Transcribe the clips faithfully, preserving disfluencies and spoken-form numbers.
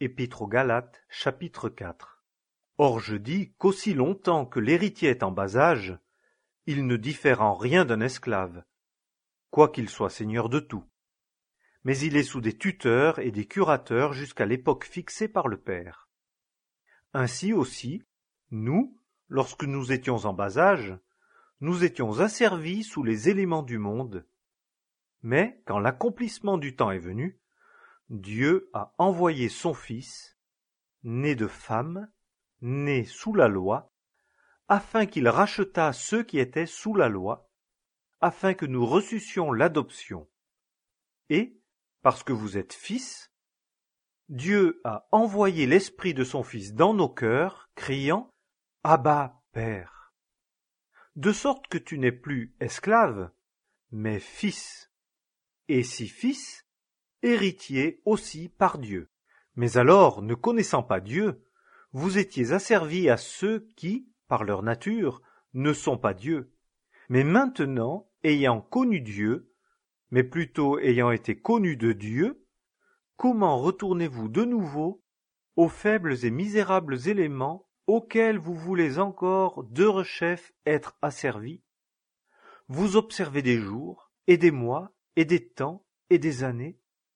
Épître aux Galates, chapitre quatre. Or je dis qu'aussi longtemps que l'héritier est en bas âge, il ne diffère en rien d'un esclave, quoiqu'il soit seigneur de tout. Mais il est sous des tuteurs et des curateurs jusqu'à l'époque fixée par le Père. Ainsi aussi, nous, lorsque nous étions en bas âge, nous étions asservis sous les éléments du monde. Mais quand l'accomplissement du temps est venu, Dieu a envoyé son Fils, né de femme, né sous la loi, afin qu'il rachetât ceux qui étaient sous la loi, afin que nous reçussions l'adoption. Et, parce que vous êtes fils, Dieu a envoyé l'Esprit de son Fils dans nos cœurs, criant « Abba, Père !» De sorte que tu n'es plus esclave, mais fils. Et si fils, héritier aussi par Dieu. Mais alors, ne connaissant pas Dieu, vous étiez asservis à ceux qui, par leur nature, ne sont pas Dieu. Mais maintenant, ayant connu Dieu, mais plutôt ayant été connus de Dieu, comment retournez-vous de nouveau aux faibles et misérables éléments auxquels vous voulez encore, derechef, être asservis? Vous observez des jours, et des mois, et des temps, et des années.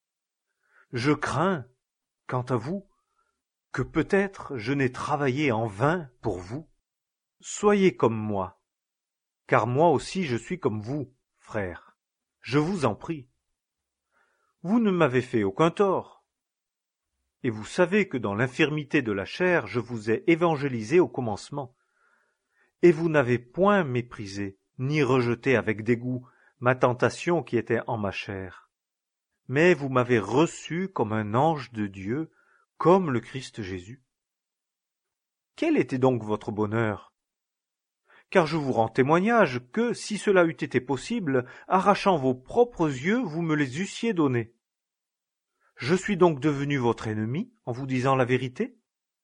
Je crains, quant à vous, que peut-être je n'ai travaillé en vain pour vous. Soyez comme moi, car moi aussi je suis comme vous, frères. Je vous en prie. Vous ne m'avez fait aucun tort. Et vous savez que dans l'infirmité de la chair, je vous ai évangélisé au commencement. Et vous n'avez point méprisé, ni rejeté avec dégoût ma tentation qui était en ma chair. Mais vous m'avez reçu comme un ange de Dieu, comme le Christ Jésus. Quel était donc votre bonheur? Car je vous rends témoignage que, si cela eût été possible, arrachant vos propres yeux, vous me les eussiez donnés. Je suis donc devenu votre ennemi en vous disant la vérité?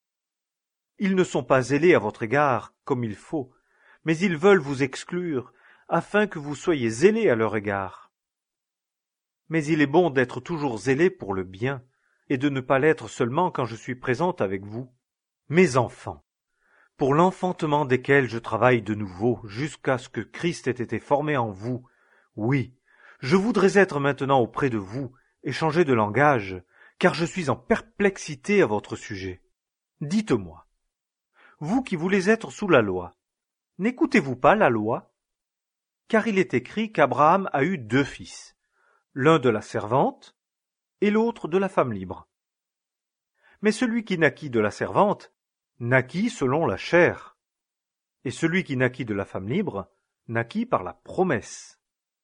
Ils ne sont pas zélés à votre égard, comme il faut, mais ils veulent vous exclure, afin que vous soyez zélés à leur égard. Mais il est bon d'être toujours zélé pour le bien, et de ne pas l'être seulement quand je suis présente avec vous. Mes enfants, pour l'enfantement desquels je travaille de nouveau, jusqu'à ce que Christ ait été formé en vous, oui, je voudrais être maintenant auprès de vous, et changer de langage, car je suis en perplexité à votre sujet. Dites-moi, vous qui voulez être sous la loi, n'écoutez-vous pas la loi? Car il est écrit qu'Abraham a eu deux fils, l'un de la servante et l'autre de la femme libre. Mais celui qui naquit de la servante naquit selon la chair, et celui qui naquit de la femme libre naquit par la promesse.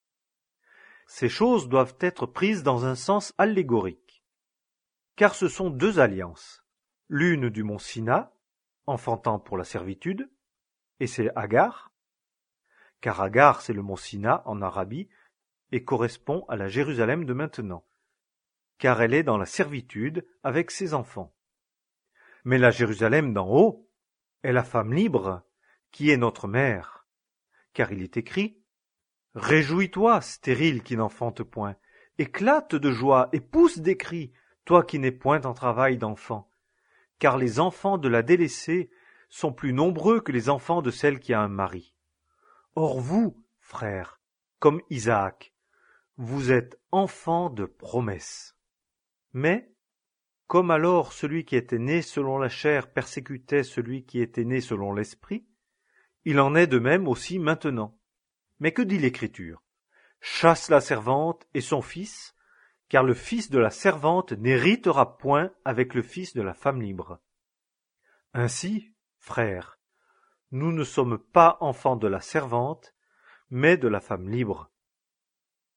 Ces choses doivent être prises dans un sens allégorique, car ce sont deux alliances, l'une du mont Sina, enfantant pour la servitude, et c'est Agar, car Agar c'est le mont Sina en Arabie, et correspond à la Jérusalem de maintenant, car elle est dans la servitude avec ses enfants. Mais la Jérusalem d'en haut est la femme libre, qui est notre mère, car il est écrit « Réjouis-toi, stérile qui n'enfante point, éclate de joie et pousse des cris, toi qui n'es point en travail d'enfant, car les enfants de la délaissée sont plus nombreux que les enfants de celle qui a un mari. Or vous, frères, comme Isaac, vous êtes enfants de promesse. Mais, comme alors celui qui était né selon la chair persécutait celui qui était né selon l'esprit, il en est de même aussi maintenant. Mais que dit l'Écriture? Chasse la servante et son fils, car le fils de la servante n'héritera point avec le fils de la femme libre. Ainsi, frères, nous ne sommes pas enfants de la servante, mais de la femme libre.